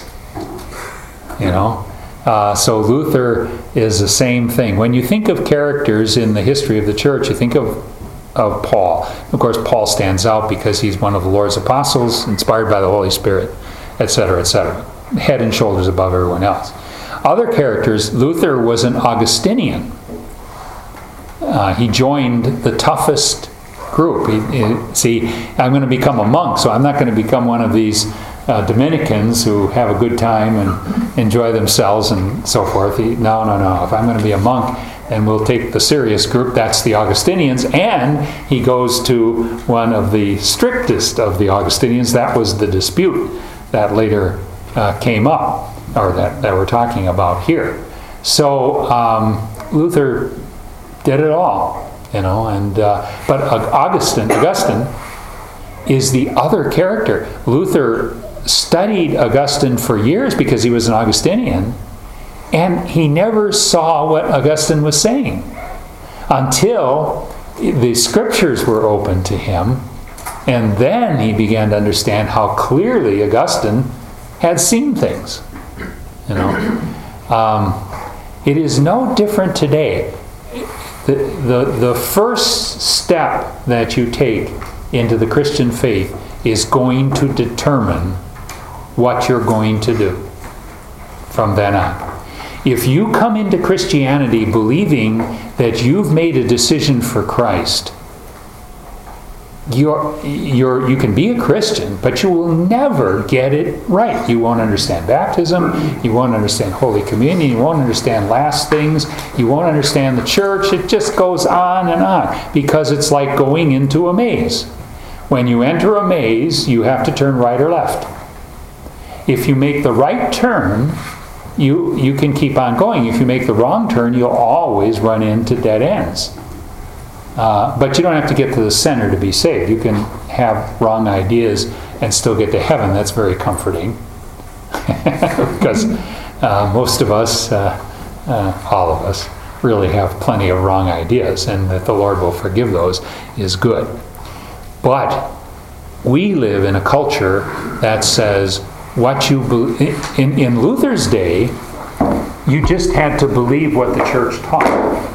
You know? Uh, so Luther is the same thing. When you think of characters in the history of the church, you think of, of Paul. Of course, Paul stands out because he's one of the Lord's apostles, inspired by the Holy Spirit, et cetera, et cetera. Head and shoulders above everyone else. Other characters, Luther was an Augustinian. Uh, he joined the toughest group. He, he, see, I'm going to become a monk, so I'm not going to become one of these uh, Dominicans who have a good time and enjoy themselves and so forth. He, no, no, no. If I'm going to be a monk, and we'll take the serious group, that's the Augustinians, and he goes to one of the strictest of the Augustinians. That was the dispute that later uh, came up, or that, that we're talking about here. So um, Luther did it all, you know, and uh, but Augustine, Augustine is the other character. Luther studied Augustine for years because he was an Augustinian, and he never saw what Augustine was saying until the scriptures were open to him, and then he began to understand how clearly Augustine had seen things. You know, um, it is no different today. The, the, the first step that you take into the Christian faith is going to determine what you're going to do from then on. If you come into Christianity believing that you've made a decision for Christ, you're, you're, you can be a Christian, but you will never get it right. You won't understand baptism, you won't understand Holy Communion, you won't understand last things, you won't understand the church. It just goes on and on, because it's like going into a maze. When you enter a maze, you have to turn right or left. If you make the right turn, you, you can keep on going. If you make the wrong turn, you'll always run into dead ends. Uh, but you don't have to get to the center to be saved. You can have wrong ideas and still get to heaven. That's very comforting. Because uh, most of us, uh, uh, all of us, really have plenty of wrong ideas, and that the Lord will forgive those is good. But we live in a culture that says what you be- in, in Luther's day, you just had to believe what the church taught.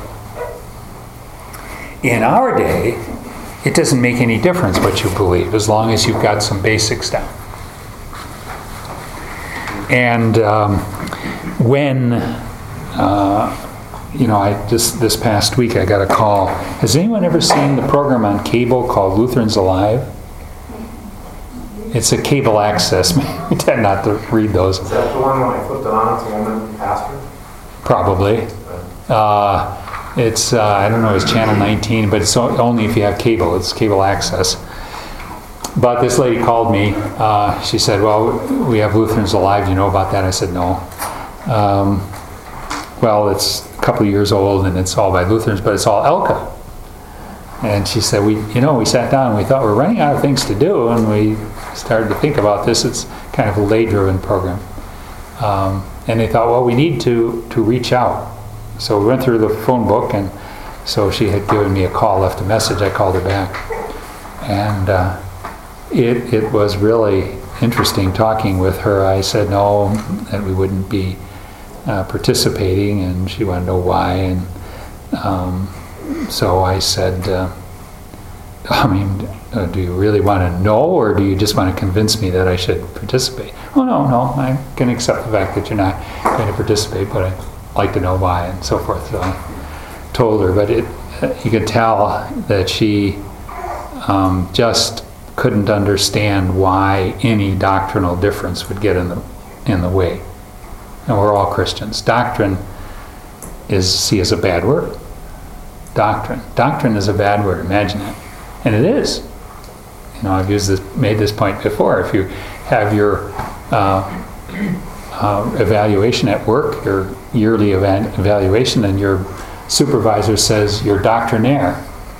In our day, it doesn't make any difference what you believe, as long as you've got some basics down. And um, when, uh, you know, I just this past week I got a call. Has anyone ever seen the program on cable called Lutherans Alive? It's a cable access. We tend not to read those. Is that the one when I flipped it on, it's a woman pastor? Probably. Uh, It's, uh, I don't know, it's channel nineteen, but it's only if you have cable. It's cable access. But this lady called me. Uh, she said, well, we have Lutherans Alive. Do you know about that? I said, no. Um, well, it's a couple of years old, and it's all by Lutherans, but it's all Elka. And she said, we, you know, we sat down and we thought we're running out of things to do, and we started to think about this. It's kind of a lay-driven program. Um, and they thought, well, we need to, to reach out. So we went through the phone book, and so she had given me a call, left a message. I called her back. And uh, it, it was really interesting talking with her. I said no, that we wouldn't be uh, participating, and she wanted to know why. And um, so I said, uh, I mean, uh, do you really want to know, or do you just want to convince me that I should participate? Oh, no, no, I can accept the fact that you're not going to participate, but I like to know why, and so forth. So I told her, but it, you could tell that she um, just couldn't understand why any doctrinal difference would get in the in the way. And we're all Christians. Doctrine is see as a bad word. Doctrine. Doctrine is a bad word. Imagine it, and it is. You know, I've used this, made this point before. If you have your uh, uh, evaluation at work, your yearly eva- evaluation, and your supervisor says you're doctrinaire,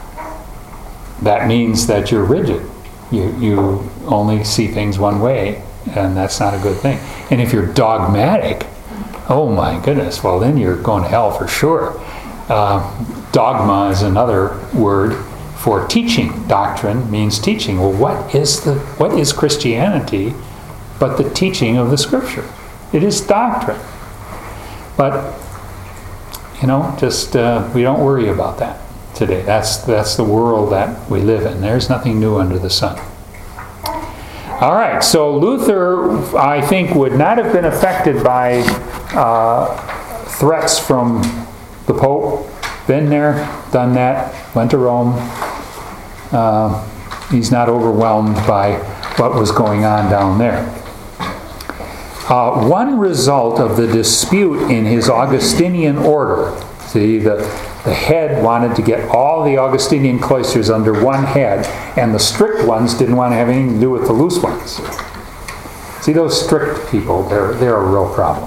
that means that you're rigid. You you only see things one way, and that's not a good thing. And if you're dogmatic, oh my goodness, well then you're going to hell for sure. Uh, dogma is another word for teaching. Doctrine means teaching. Well, what is the what is Christianity but the teaching of the Scripture? It is doctrine. But, you know, just uh, we don't worry about that today. That's that's the world that we live in. There's nothing new under the sun. All right, so Luther, I think, would not have been affected by uh, threats from the Pope. Been there, done that, went to Rome. Uh, he's not overwhelmed by what was going on down there. Uh, one result of the dispute in his Augustinian order, see, the, the head wanted to get all the Augustinian cloisters under one head, and the strict ones didn't want to have anything to do with the loose ones. See, those strict people, they're, they're a real problem.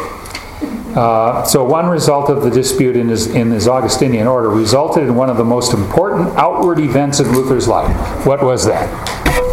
Uh, so one result of the dispute in his, in his Augustinian order resulted in one of the most important outward events in Luther's life. What was that?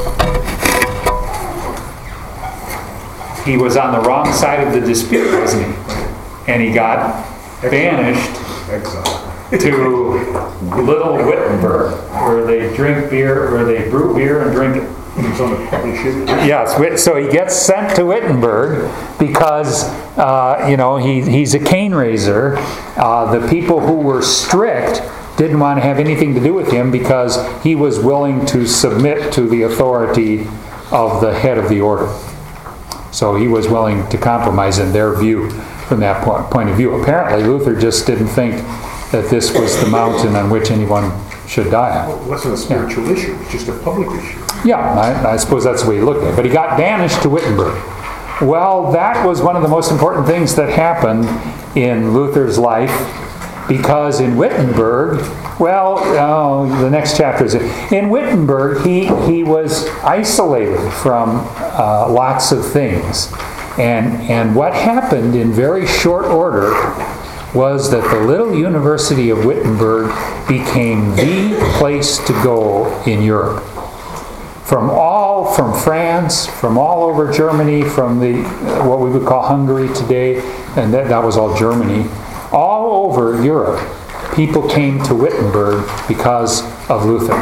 He was on the wrong side of the dispute, wasn't he? And he got banished to Little Wittenberg, where they drink beer, where they brew beer and drink it. Yes, so he gets sent to Wittenberg because, uh, you know, he, he's a cane raiser. Uh, the people who were strict didn't want to have anything to do with him because he was willing to submit to the authority of the head of the order. So he was willing to compromise in their view from that point of view. Apparently, Luther just didn't think that this was the mountain on which anyone should die. It wasn't a spiritual Yeah. issue, it was just a public issue. Yeah, I, I suppose that's the way you look at it. But he got banished to Wittenberg. Well, that was one of the most important things that happened in Luther's life, because in Wittenberg, well, oh, the next chapter is it. In Wittenberg, he, he was isolated from uh, lots of things. And, and what happened in very short order was that the little University of Wittenberg became the place to go in Europe. From all, from France, from all over Germany, from the what we would call Hungary today, and that, that was all Germany, all over Europe, people came to Wittenberg because of Luther.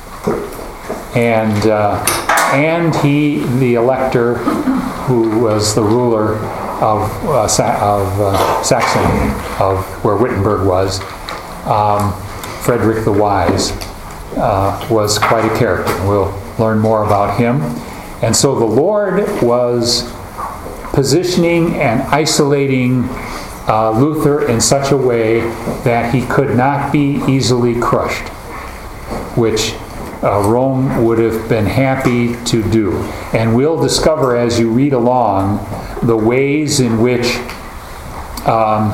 And uh, and he, the elector, who was the ruler of uh, Sa- of uh, Saxony, of where Wittenberg was, um, Frederick the Wise, uh, was quite a character. We'll learn more about him. And so the Lord was positioning and isolating uh, Luther in such a way that he could not be easily crushed, which uh, Rome would have been happy to do. And we'll discover as you read along the ways in which um,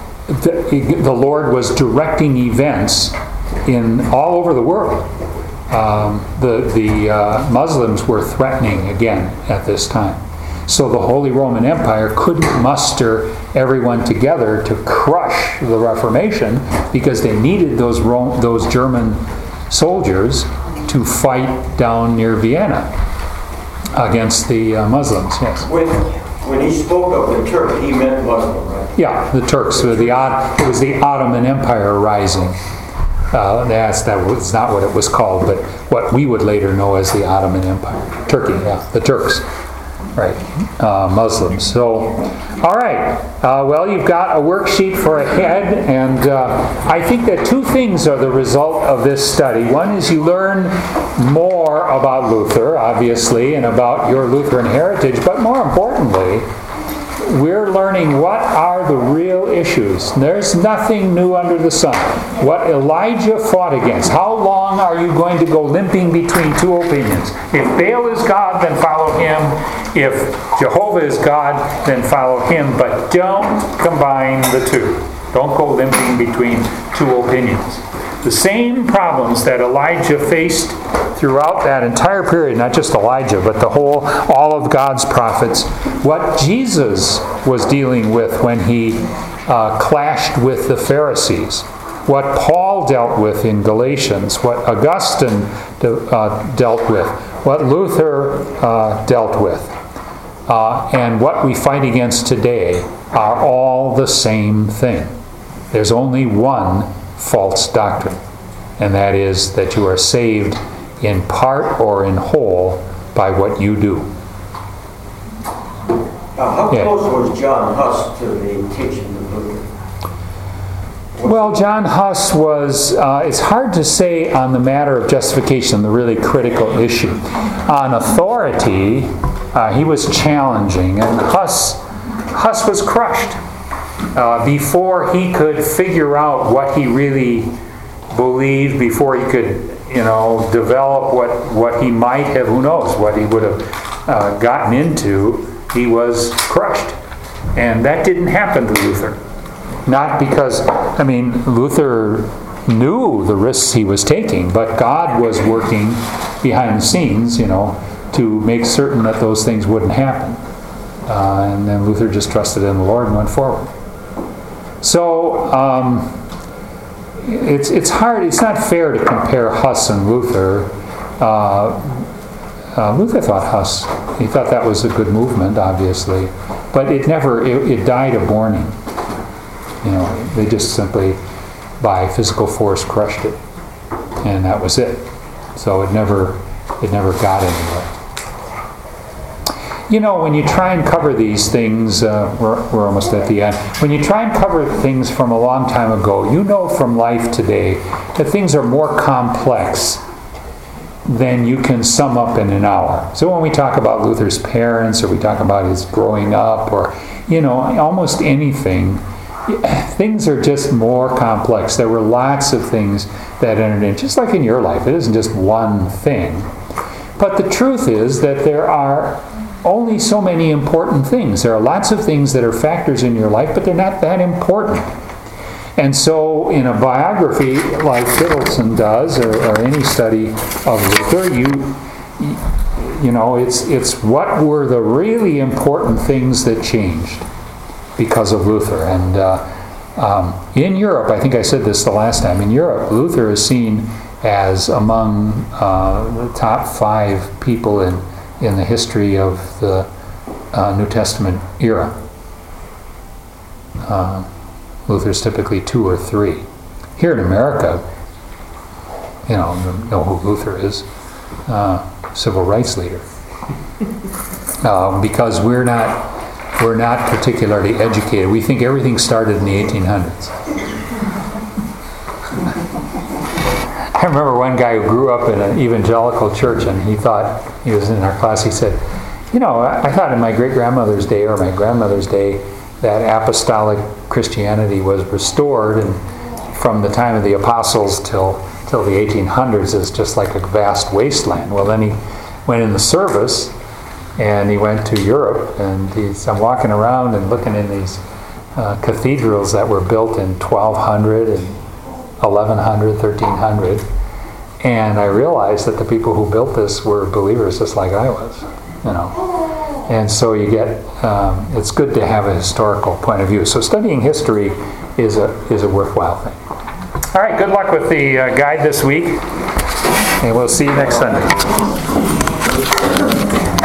the, the Lord was directing events in all over the world. Um, the the uh, Muslims were threatening again at this time. So the Holy Roman Empire couldn't muster everyone together to crush the Reformation, because they needed those Rome, those German soldiers to fight down near Vienna against the uh, Muslims. Yes. When, when he spoke of the Turk, he meant Muslim, right? Yeah, the Turks. The, the Ot- it was the Ottoman Empire rising. Uh, that's, that was not what it was called, but what we would later know as the Ottoman Empire. Turkey, yeah, the Turks, right, uh, Muslims. So, all right, uh, well, you've got a worksheet for ahead, and uh, I think that two things are the result of this study. One is you learn more about Luther, obviously, and about your Lutheran heritage, but more importantly, we're learning what are the real issues. There's nothing new under the sun. What Elijah fought against. How long are you going to go limping between two opinions? If Baal is God, then follow him. If Jehovah is God, then follow him. But don't combine the two. Don't go limping between two opinions. The same problems that Elijah faced throughout that entire period, not just Elijah, but the whole, all of God's prophets, what Jesus was dealing with when he uh, clashed with the Pharisees, what Paul dealt with in Galatians, what Augustine de, uh, dealt with, what Luther uh, dealt with, uh, and what we fight against today are all the same thing. There's only one false doctrine, and that is that you are saved in part or in whole by what you do. Now, how Yeah. close was John Huss to the teaching of Luther? Well, John Huss was, uh, it's hard to say on the matter of justification, the really critical issue. On authority, uh, he was challenging, and Huss, Huss was crushed uh, before he could figure out what he really believed, before he could, you know, develop what, what he might have, who knows, what he would have uh, gotten into. He was crushed. And that didn't happen to Luther. Not because, I mean, Luther knew the risks he was taking, but God was working behind the scenes, you know, to make certain that those things wouldn't happen. Uh, and then Luther just trusted in the Lord and went forward. So, um, it's it's hard, it's not fair to compare Huss and Luther. Uh, uh, Luther thought Huss, he thought that was a good movement, obviously, but it never, it, it died a borning. You know, they just simply, by physical force, crushed it, and that was it. So it never, it never got anywhere. You know, when you try and cover these things, uh, we're, we're almost at the end. When you try and cover things from a long time ago, you know from life today that things are more complex than you can sum up in an hour. So when we talk about Luther's parents, or we talk about his growing up, or, you know, almost anything, things are just more complex. There were lots of things that entered in, just like in your life. It isn't just one thing. But the truth is that there are only so many important things. There are lots of things that are factors in your life, but they're not that important. And so in a biography like Fittleson does, or, or any study of Luther, you, you know, it's, it's what were the really important things that changed because of Luther. And uh, um, in Europe, I think I said this the last time, in Europe, Luther is seen as among uh, the top five people in, in the history of the uh, New Testament era. Uh, Luther's typically two or three. Here in America, you know, you know who Luther is, uh, civil rights leader. Uh, because we're not we're not particularly educated. We think everything started in the eighteen hundreds. I remember one guy who grew up in an evangelical church, and he thought, he was in our class, he said, you know, I, I thought in my great-grandmother's day or my grandmother's day that apostolic Christianity was restored, and from the time of the apostles till till the eighteen hundreds is just like a vast wasteland. Well, then he went in the service, and he went to Europe, and he's, I'm walking around and looking in these uh, cathedrals that were built in twelve hundred and eleven hundred, thirteen hundred, and I realized that the people who built this were believers just like I was, you know. And so you get, um, it's good to have a historical point of view. So studying history is a is a worthwhile thing. All right, good luck with the uh, guide this week, and we'll see you next Sunday.